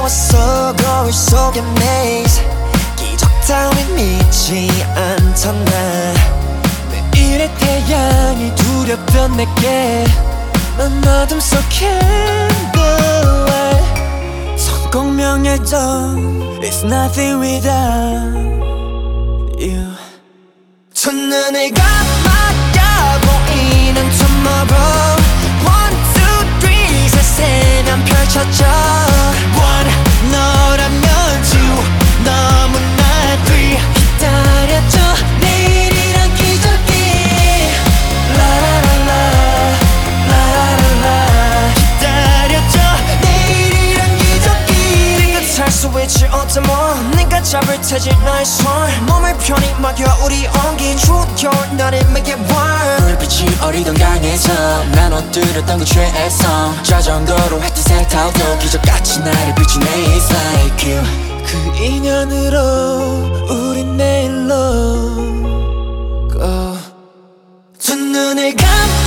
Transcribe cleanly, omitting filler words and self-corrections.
왔어 거울 속의 maze 기적 따윈 믿지 않던 나 매일의 태양이 두렵던 내게 넌 어둠 속 candlelight 성공 명예도 It's nothing without you 첫눈을 감아야 보이는 tomorrow One, two, three 세세면 펼쳐져 One, 너라면 two 너무나 three 기다려줘 내일이란 기적이 라라라라 라라라라 기다려줘 내일이란 기적이 네가 탈 수 있지 어떤 몸 네가 잡을 테지 나의 손 몸을 편히 맡겨 우리 온기 추운 겨울 너를 make it warm 불빛이 어리던 강에서 난 엎드렸던 그 최애성 자전거로 했던 세타도 기적같이 나를 비추네 It's like you 그 인연으로 우린 내일로 go 두 눈을 감고